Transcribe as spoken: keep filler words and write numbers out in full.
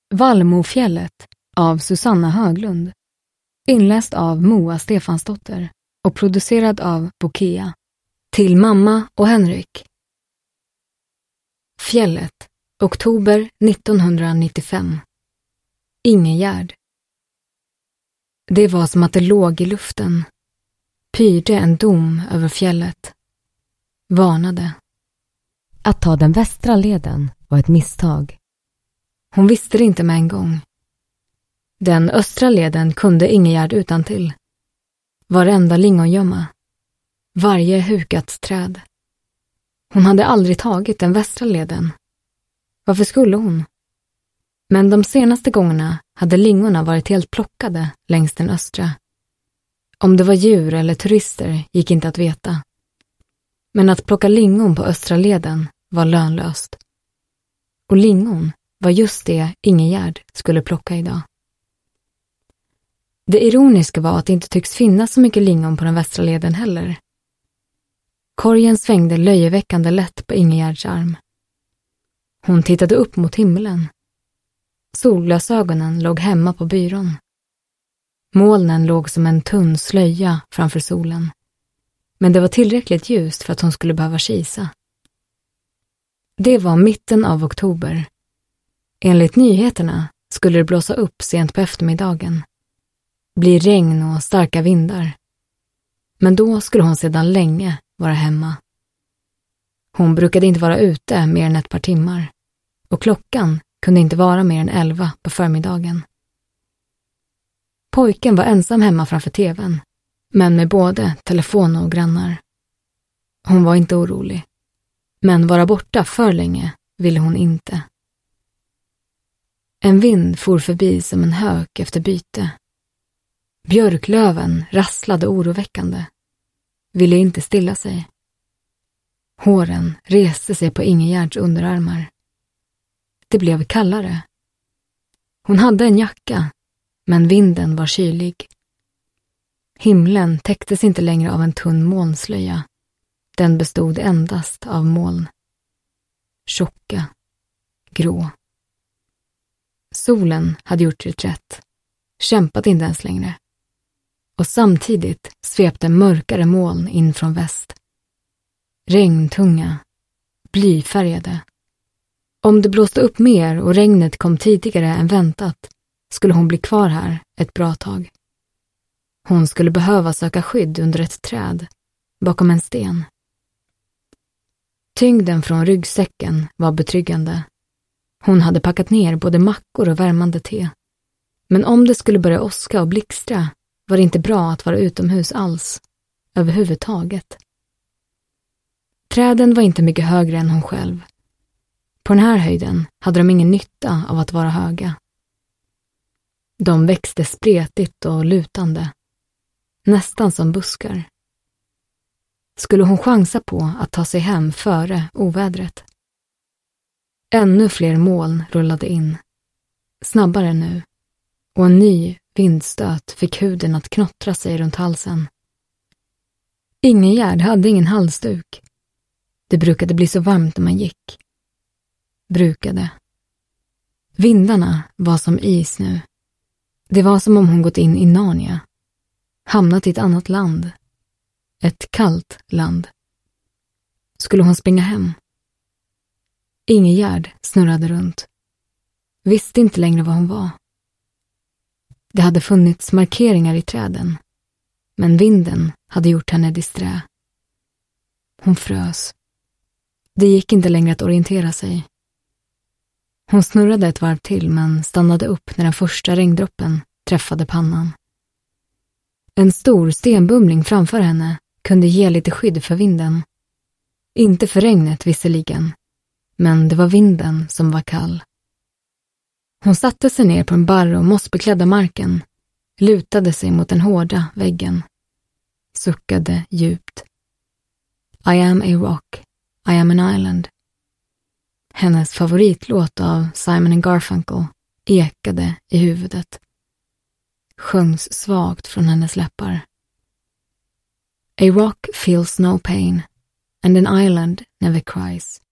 Vallmofjället av Susanna Höglund. Inläst av Moa Stefansdotter och producerad av Bokea. Till mamma och Henrik. Fjället, oktober nittonhundranittiofem. Ingegärd. Det var som att det låg i luften. Pyrde en dom över fjället. Varnade. Att ta den västra leden var ett misstag. Hon visste det inte med en gång. Den östra leden kunde Ingegärd utantill. Varenda lingongömma. Varje hukat träd. Hon hade aldrig tagit den västra leden. Varför skulle hon? Men de senaste gångerna hade lingorna varit helt plockade längs den östra. Om det var djur eller turister gick inte att veta. Men att plocka lingon på östra leden var lönlöst. Och lingon var just det Ingegärd skulle plocka idag. Det ironiska var att det inte tycks finnas så mycket lingon på den västra leden heller. Korgen svängde löjeväckande lätt på Ingegärds arm. Hon tittade upp mot himlen. Solglasögonen låg hemma på byrån. Molnen låg som en tunn slöja framför solen. Men det var tillräckligt ljust för att hon skulle behöva kisa. Det var mitten av oktober. Enligt nyheterna skulle det blåsa upp sent på eftermiddagen. Bli regn och starka vindar. Men då skulle hon sedan länge vara hemma. Hon brukade inte vara ute mer än ett par timmar. Och klockan kunde inte vara mer än elva på förmiddagen. Pojken var ensam hemma framför tvn. Men med både telefon och grannar. Hon var inte orolig. Men vara borta för länge ville hon inte. En vind for förbi som en hök efter byte. Björklöven rasslade oroväckande. Ville inte stilla sig. Håren reste sig på Ingegärds underarmar. Det blev kallare. Hon hade en jacka, men vinden var kylig. Himlen täcktes inte längre av en tunn molnslöja. Den bestod endast av moln. Tjocka, grå. Solen hade gjort reträtt. Kämpat inte ens längre. Och samtidigt svepte mörkare moln in från väst. Regntunga, blyfärgade. Om det blåste upp mer och regnet kom tidigare än väntat skulle hon bli kvar här ett bra tag. Hon skulle behöva söka skydd under ett träd, bakom en sten. Tyngden från ryggsäcken var betryggande. Hon hade packat ner både mackor och värmande te. Men om det skulle börja åska och blixtra var det inte bra att vara utomhus alls, överhuvudtaget. Träden var inte mycket högre än hon själv. På den här höjden hade de ingen nytta av att vara höga. De växte spretigt och lutande, nästan som buskar. Skulle hon chansa på att ta sig hem före ovädret? Ännu fler moln rullade in, snabbare nu, och en ny vindstöt fick huden att knottra sig runt halsen. Ingegärd hade ingen halsduk. Det brukade bli så varmt när man gick. Brukade. Vindarna var som is nu. Det var som om hon gått in i Narnia. Hamnat i ett annat land. Ett kallt land. Skulle hon springa hem? Ingegärd snurrade runt. Visste inte längre var hon var. Det hade funnits markeringar i träden. Men vinden hade gjort henne disträ. Hon frös. Det gick inte längre att orientera sig. Hon snurrade ett varv till men stannade upp när den första regndroppen träffade pannan. En stor stenbumling framför henne kunde ge lite skydd för vinden. Inte för regnet visserligen, men det var vinden som var kall. Hon satte sig ner på den barr och mossbeklädda marken, lutade sig mot den hårda väggen, suckade djupt. I am a rock, I am an island. Hennes favoritlåt av Simon and Garfunkel ekade i huvudet. Sjöngs svagt från hennes läppar. A rock feels no pain, and an island never cries.